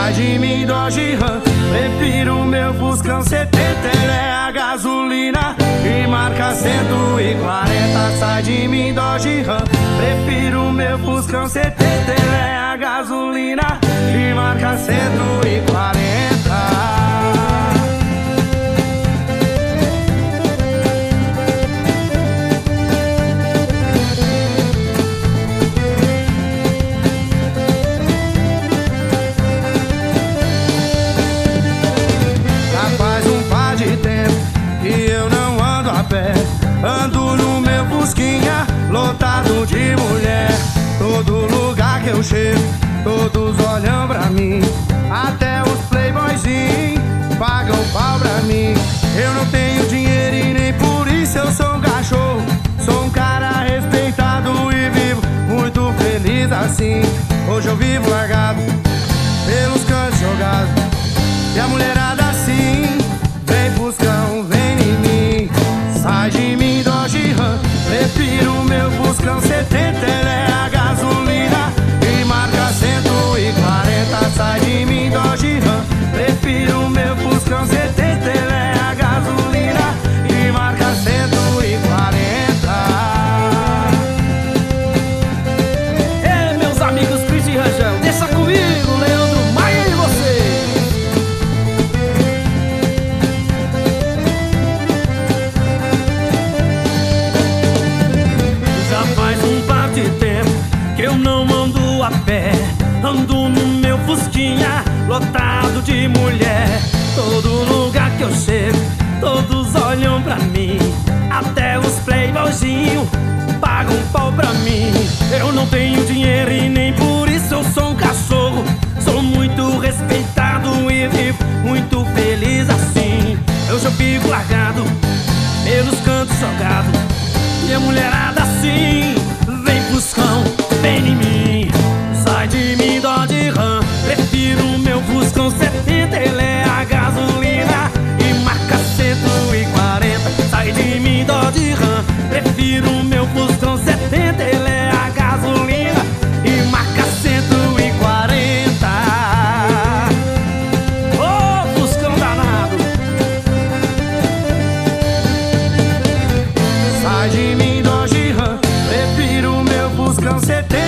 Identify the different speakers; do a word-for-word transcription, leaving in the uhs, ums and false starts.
Speaker 1: Sai de mim, Dodge Ram. Prefiro meu Fuscão setenta, ele é a gasolina e marca cento e quarenta. Sai de mim, Dodge Ram. Prefiro meu Fuscão setenta, ele é a gasolina e marca cento e quarenta. Ando no meu Fusquinha, lotado de mulher. Todo lugar que eu chego, todos olham pra mim. Até os playboyzinhos pagam pau pra mim. Eu não tenho dinheiro e nem por isso eu sou um cachorro. Sou um cara respeitado e vivo muito feliz assim. Hoje eu vivo largado, pelos cantos jogado. E a mulherada assim, vem Fuscão, vem em mim. Sai de mim, Dodge Ram. Prefiro meu Fuscão setenta, ele é a gasolina e marca cento e quarenta. Sai de mim, Dodge Ram. Prefiro meu Fuscão setenta, ele é a gasolina e marca cento e quarenta.
Speaker 2: Ei, meus amigos Cris e Rangel, deixa comigo, Leandro Maia e você. Eu não ando a pé, ando no meu Fusquinha, lotado de mulher. Todo lugar que eu chego, todos olham pra mim. Até os playboyzinhos pagam pau pra mim. Eu não tenho dinheiro e nem por isso eu sou um cachorro. Sou muito respeitado e vivo muito feliz assim. Eu já fico largado, pelos cantos jogado. E a mulherada assim, vem Fuscão, vem em mim. Sai de mim, Dodge Ram. Prefiro meu Fuscão setenta, ele é a gasolina e marca cento e quarenta. Sai de mim, Dodge Ram. Prefiro meu Fuscão setenta, ele é a gasolina e marca cento e quarenta. Ô, oh, Fuscão danado.
Speaker 1: Sai de mim, Dodge Ram. Prefiro meu Fuscão setenta.